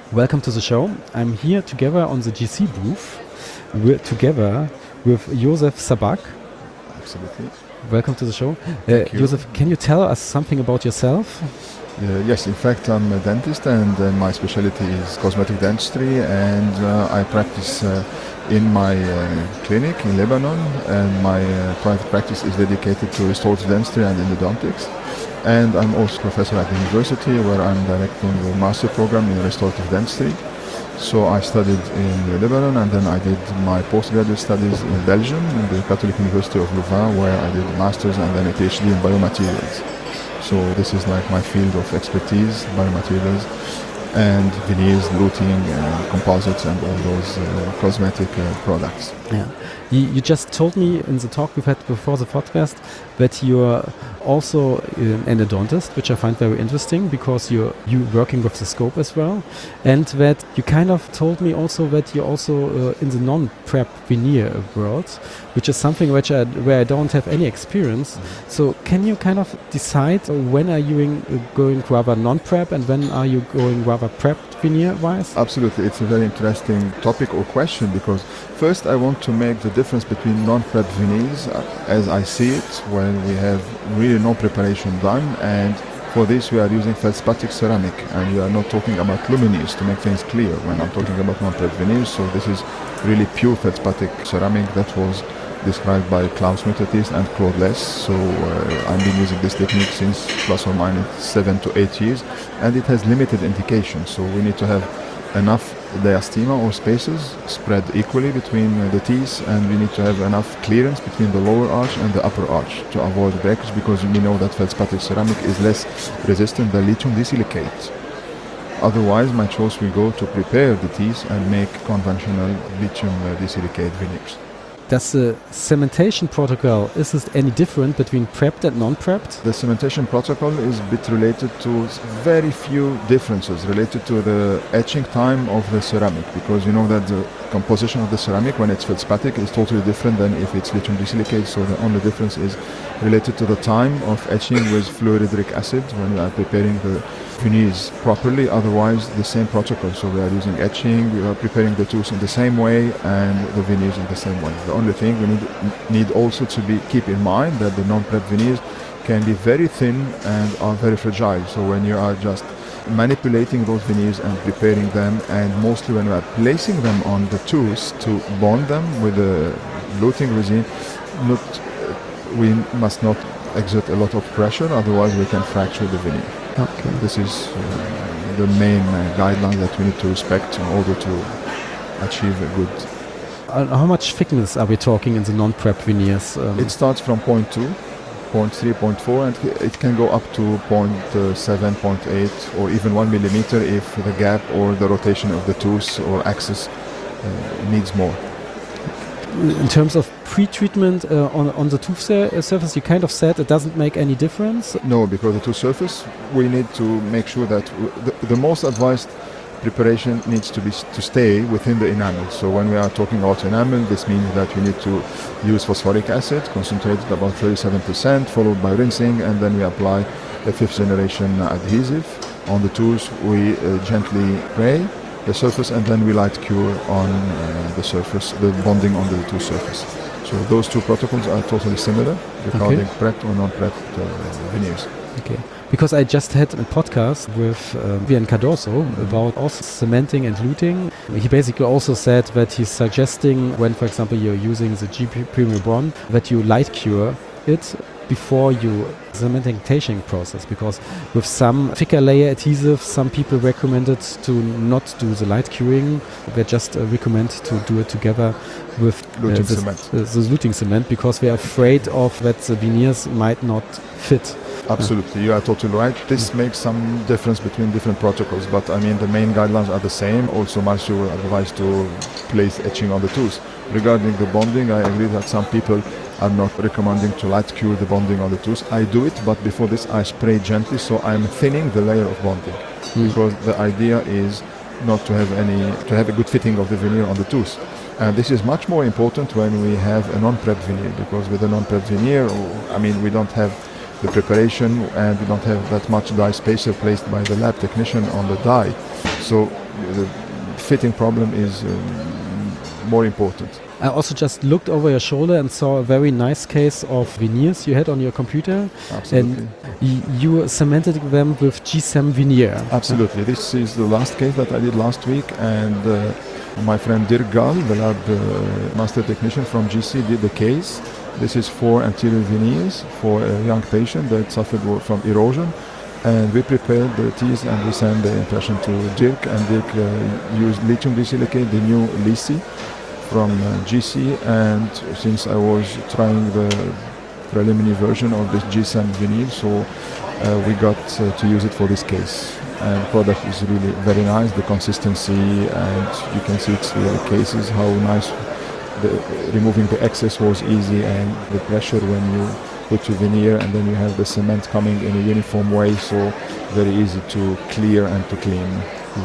Welcome to the show. I'm here together on the GC booth. We're together with Josef Sabak. Absolutely. Welcome to the show. Thank you. Josef, can you tell us something about yourself? Yes, in fact, I'm a dentist and my specialty is cosmetic dentistry, and I practice in my clinic in Lebanon, and my private practice is dedicated to restorative dentistry and endodontics. And I'm also professor at the university where I'm directing the master program in restorative dentistry. So I studied in Lebanon, and then I did my postgraduate studies in Belgium, in the Catholic University of Louvain, where I did a master's and then a PhD in biomaterials. So this is like my field of expertise, biomaterials and veneers, luting, and composites, and all those cosmetic products. Yeah. You just told me in the talk we've had before the podcast that you're also an endodontist, which I find very interesting because you're working with the scope as well, and that you kind of told me also that you're also in the non-prep veneer world, which is something where I don't have any experience. So can you kind of decide when are you going rather non-prep and when are you going rather prepped veneer-wise? Absolutely, it's a very interesting topic or question, because first I want to make the difference between non-prep veneers as I see it, when we have really no preparation done, and for this we are using feldspathic ceramic, and we are not talking about lumineers, to make things clear when I'm talking about non-prep veneers. So this is really pure feldspathic ceramic that was described by Klaus Mittertiest and Claude Less. So I've been using this technique since plus or minus 7 to 8 years, and it has limited indication. So we need to have enough diastema or spaces spread equally between the teeth, and we need to have enough clearance between the lower arch and the upper arch to avoid breakage, because we know that feldspathic ceramic is less resistant than lithium disilicate. Otherwise, my choice will go to prepare the teeth and make conventional lithium disilicate veneers. Does the cementation protocol, is it any different between prepped and non-prepped? The cementation protocol is a bit related to very few differences related to the etching time of the ceramic, because you know that the composition of the ceramic when it's feldspathic is totally different than if it's lithium disilicate. So the only difference is related to the time of etching with fluorhydric acid when we are preparing the veneers properly. Otherwise, the same protocol. So we are using etching, we are preparing the tooth in the same way, and the veneers in the same way. The only thing we need also to keep in mind that the non-prep veneers can be very thin and are very fragile. So when you are just manipulating those veneers and preparing them, and mostly when we are placing them on the tooth to bond them with the luting resin, we must not exert a lot of pressure, otherwise we can fracture the veneer. Okay. This is the main guideline that we need to respect in order to achieve a good. How much thickness are we talking in the non-prep veneers? It starts from 0.2, 0.3, 0.4, and it can go up to 0.7, 0.8, or even 1 millimeter if the gap or the rotation of the tooth or axis needs more. In terms of pre-treatment on the tooth surface, you kind of said it doesn't make any difference. No, because the tooth surface, we need to make sure that the most advised preparation needs to stay within the enamel. So when we are talking about enamel, this means that we need to use phosphoric acid, concentrated about 37%, followed by rinsing, and then we apply a 5th generation adhesive. On the tooth, we gently spray the surface, and then we light cure on the surface, the bonding on the tooth surface. So those two protocols are totally similar regarding prepped or non-prepped veneers. Okay. Because I just had a podcast with Vian Cardoso about also cementing and luting. He basically also said that he's suggesting when, for example, you're using the GP Premium Bond, that you light cure it before you cementation process, because with some thicker layer adhesive, some people recommended to not do the light curing. They just recommend to do it together with the luting cement, because they're afraid of that the veneers might not fit. Absolutely, you are totally right. This makes some difference between different protocols, but I mean the main guidelines are the same. Also, Marcio will advise to place etching on the tooth. Regarding the bonding, I agree that some people are not recommending to light cure the bonding on the tooth. I do it, but before this I spray gently, so I'm thinning the layer of bonding, because the idea is not to have a good fitting of the veneer on the tooth. And this is much more important when we have a non-prep veneer, because with a non-prep veneer, we don't have the preparation and we don't have that much dye spacer placed by the lab technician on the dye. So the fitting problem is more important. I also just looked over your shoulder and saw a very nice case of veneers you had on your computer. Absolutely. And you cemented them with GSAM veneer. Absolutely. This is the last case that I did last week, and my friend Dirk Gal, the lab master technician from GC, did the case. This is for anterior veneers for a young patient that suffered from erosion. And we prepared the teeth and we sent the impression to Dirk, and Dirk used lithium disilicate, the new LISI from GC, and since I was trying the preliminary version of this GSAM veneer, so we got to use it for this case. And the product is really very nice, the consistency, and you can see it's the cases, how nice removing the excess was easy, and the pressure when you put your veneer and then you have the cement coming in a uniform way, so very easy to clear and to clean.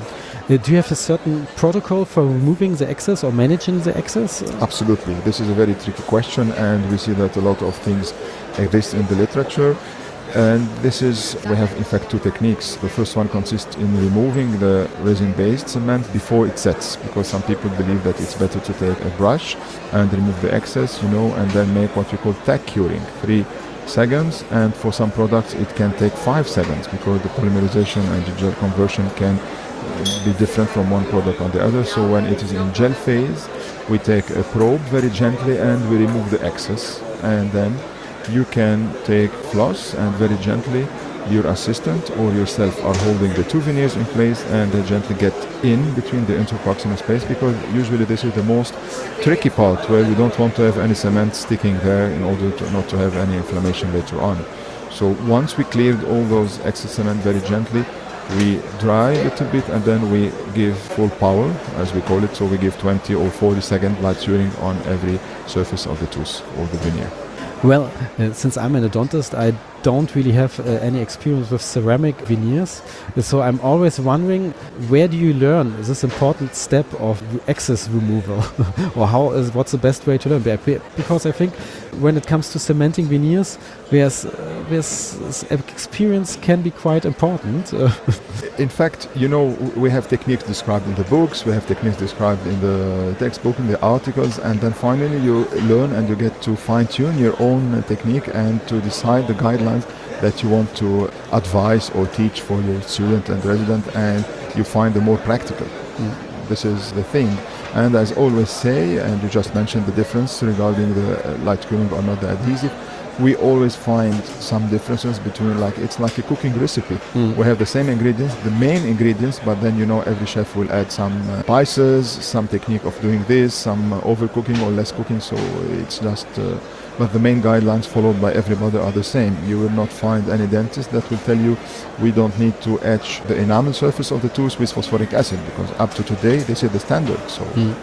Do you have a certain protocol for removing the excess or managing the excess? Absolutely. This is a very tricky question, and we see that a lot of things exist in the literature. And we have in fact two techniques. The first one consists in removing the resin-based cement before it sets, because some people believe that it's better to take a brush and remove the excess, and then make what we call tack curing, 3 seconds, and for some products it can take 5 seconds because the polymerization and the gel conversion can be different from one product on the other. So when it is in gel phase, we take a probe very gently and we remove the excess, and then you can take floss and very gently your assistant or yourself are holding the 2 veneers in place, and they gently get in between the interproximal space, because usually this is the most tricky part where we don't want to have any cement sticking there in order to not to have any inflammation later on. So once we cleared all those excess cement very gently, we dry a little bit and then we give full power, as we call it. So we give 20 or 40 second light curing on every surface of the tooth or the veneer. Well, since I'm an odontist, I don't really have any experience with ceramic veneers. So I'm always wondering, where do you learn this important step of excess removal? Or what's the best way to learn? Because I think when it comes to cementing veneers, there's experience can be quite important. In fact, we have techniques described in the books, we have techniques described in the textbook, in the articles, and then finally you learn and you get to fine-tune your own technique and to decide the guidelines that you want to advise or teach for your student and resident, and you find the more practical. This is the thing. And as I always say, and you just mentioned the difference regarding the light curing or not the adhesive, we always find some differences between, it's like a cooking recipe. We have the same ingredients, the main ingredients, but then every chef will add some spices, some technique of doing this, some overcooking or less cooking, so it's just but the main guidelines followed by everybody are the same. You will not find any dentist that will tell you we don't need to etch the enamel surface of the tooth with phosphoric acid, because up to today this is the standard. So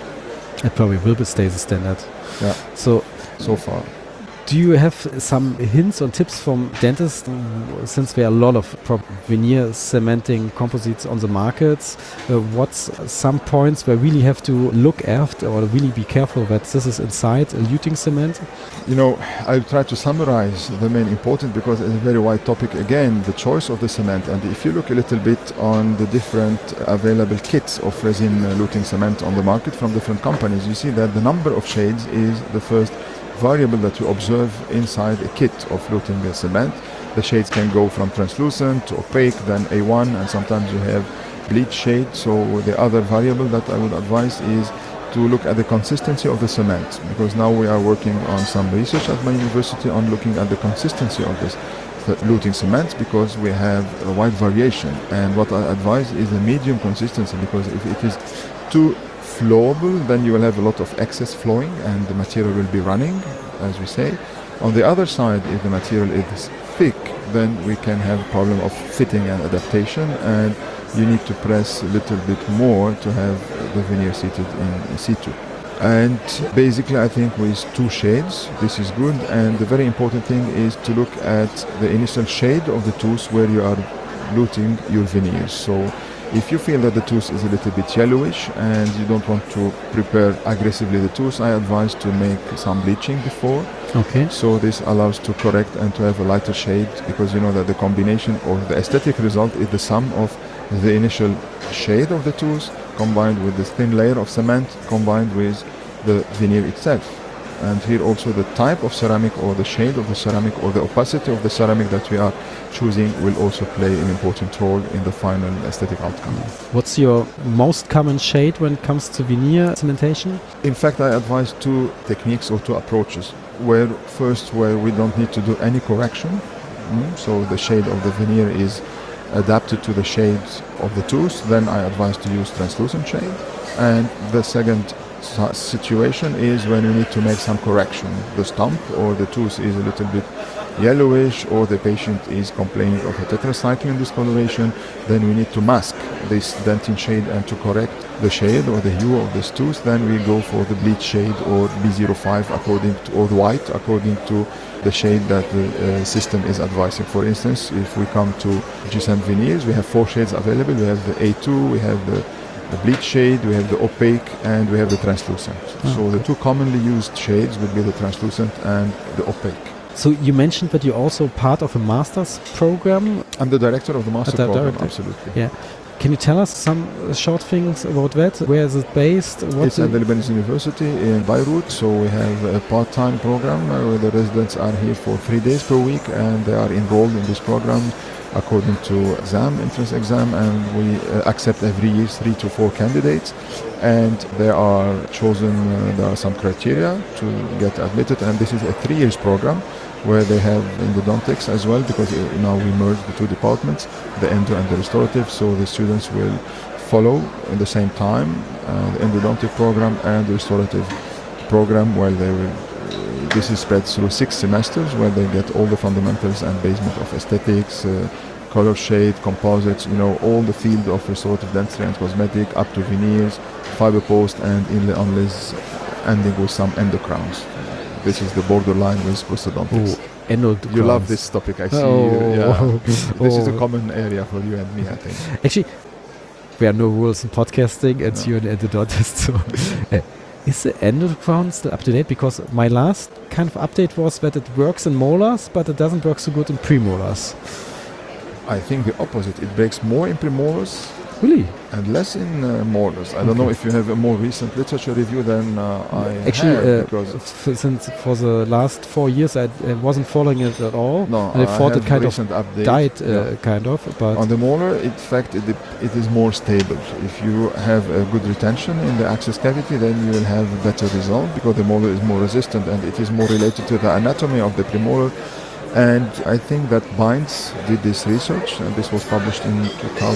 it probably will stay the standard. Yeah. So far. Do you have some hints or tips from dentists, since there are a lot of veneer cementing composites on the markets? What's some points where we really have to look after or really be careful that this is inside a luting cement? I'll try to summarize the main important, because it's a very wide topic. Again, the choice of the cement. And if you look a little bit on the different available kits of resin luting cement on the market from different companies, you see that the number of shades is the first variable that you observe inside a kit of luting cement. The shades can go from translucent to opaque, then A1, and sometimes you have bleach shade. So the other variable that I would advise is to look at the consistency of the cement, because now we are working on some research at my university on looking at the consistency of this luting cement, because we have a wide variation. And what I advise is a medium consistency, because if it is too flowable, then you will have a lot of excess flowing and the material will be running, as we say. On the other side, if the material is thick, then we can have a problem of fitting and adaptation, and you need to press a little bit more to have the veneer seated in situ. And basically I think with 2 shades this is good, and the very important thing is to look at the initial shade of the tooth where you are luting your veneers. So if you feel that the tooth is a little bit yellowish and you don't want to prepare aggressively the tooth, I advise to make some bleaching before. Okay. So this allows to correct and to have a lighter shade, because you know that the combination or the aesthetic result is the sum of the initial shade of the tooth combined with this thin layer of cement combined with the veneer itself. And here also the type of ceramic or the shade of the ceramic or the opacity of the ceramic that we are choosing will also play an important role in the final aesthetic outcome. What's your most common shade when it comes to veneer cementation? In fact, I advise two techniques or two approaches. Where we don't need to do any correction, so the shade of the veneer is adapted to the shade of the tooth, then I advise to use translucent shade. And the second situation is when we need to make some correction. The stump or the tooth is a little bit yellowish, or the patient is complaining of a tetracycline discoloration, then we need to mask this dentin shade and to correct the shade or the hue of this tooth, then we go for the bleach shade or B05 or the white according to the shade that the system is advising. For instance, if we come to G-Cement veneers, we have 4 shades available. We have the A2, we have the bleach shade, we have the opaque, and we have the translucent. So the two commonly used shades would be the translucent and the opaque. So you mentioned that you're also part of a master's program. I'm the director of the master program, director. absolutely. Yeah. Can you tell us some short things about that? Where is it based? It's at the Lebanese University in Beirut. So we have a part-time program where the residents are here for 3 days per week, and they are enrolled in this program according to entrance exam, and we accept every year 3 to 4 candidates, and they are chosen. There are some criteria to get admitted, and this is a 3 years program where they have endodontics as well, because now we merge the two departments, the endo and the restorative, so the students will follow at the same time the endodontic program and the restorative program, where they will this is spread through 6 semesters, where they get all the fundamentals and basement of aesthetics, color shade, composites, all the field of restorative dentistry and cosmetic, up to veneers, fiber post, and inlay onlays, ending with some endocrowns. This is the borderline with prosthodontics. You love this topic, I see. This is a common area for you and me, I think. Actually, there are no rules in podcasting, and you're an endodontist, so... Is the endocrown still up to date? Because my last kind of update was that it works in molars, but it doesn't work so good in premolars. I think the opposite. It breaks more in premolars. Really? And less in molars. I don't know if you have a more recent literature review than I have. Since for the last 4 years I wasn't following it at all. No, and I thought it kind of update. died, kind of. But on the molar, in fact, it is more stable. If you have a good retention in the access cavity, then you will have a better result, because the molar is more resistant and it is more related to the anatomy of the premolar. And I think that Binds did this research, and this was published in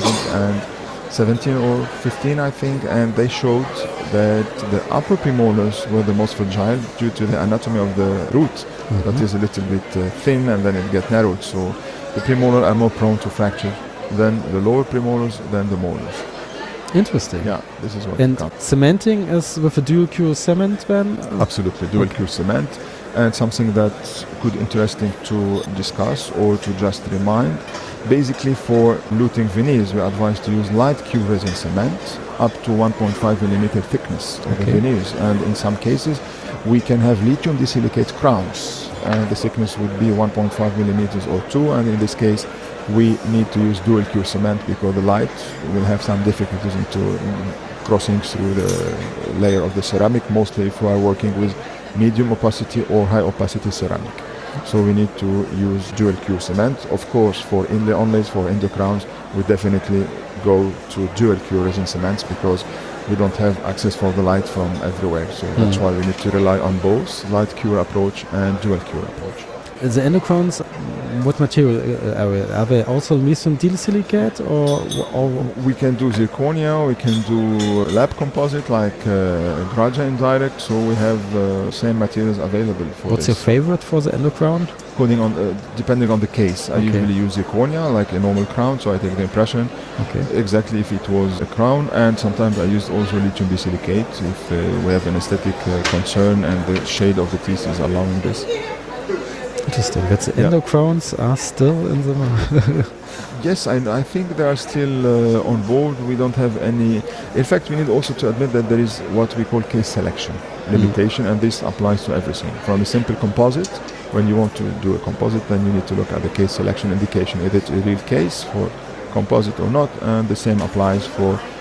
2017 or 15, I think, and they showed that the upper premolars were the most fragile due to the anatomy of the root, that is a little bit thin, and then it gets narrowed. So the premolar are more prone to fracture than the lower premolars, than the molars. Interesting. Yeah, this is what. And cementing is with a dual cure cement then? Absolutely, dual cure cement. And something that's good, interesting to discuss or to just remind. Basically, for luting veneers, we advise to use light cure resin cement up to 1.5 millimeter thickness of the veneers. And in some cases, we can have lithium disilicate crowns, and the thickness would be 1.5 millimeters or 2. And in this case, we need to use dual cure cement, because the light will have some difficulties into crossing through the layer of the ceramic, mostly if we are working with medium opacity or high opacity ceramic. So we need to use dual cure cement. Of course, for inlay onlays, for endocrowns, we definitely go to dual cure resin cements, because we don't have access for the light from everywhere. So that's why we need to rely on both light cure approach and dual cure approach. The endocrowns, what material are they? Also lithium disilicate, or we can do zirconia, we can do lab composite like Graja Indirect. So we have same materials available for What's your favorite for the endocrown? Depending on the case. I usually use zirconia, like a normal crown, so I take the impression exactly if it was a crown, and sometimes I use also lithium disilicate if we have an aesthetic concern and the shade of the teeth is allowing this. Interesting. That the endocrowns are still in the... Yes, I think they are still on board. We don't have any... In fact, we need also to admit that there is what we call case selection limitation, and this applies to everything. From a simple composite, when you want to do a composite, then you need to look at the case selection indication. Is it a real case for composite or not? And the same applies for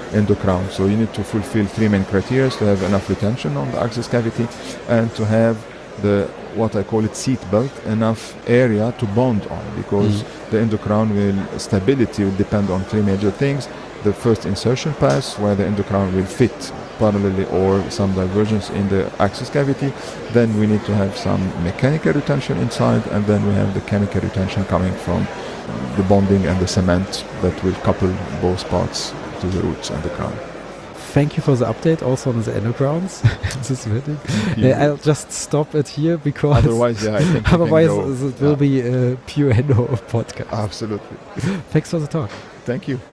endocrown. So you need to fulfill three main criteria: to have enough retention on the axis cavity, and to have what I call it seat belt, enough area to bond on, because the endocrown stability will depend on three major things. The first insertion pass, where the endocrown will fit parallelly or some divergence in the axis cavity. Then we need to have some mechanical retention inside, and then we have the chemical retention coming from the bonding and the cement that will couple both parts to the roots and the crown. Thank you for the update also on the endocrowns. This meeting. I'll just stop it here because otherwise, I think otherwise it will be a pure endo podcast. Absolutely. Thanks for the talk. Thank you.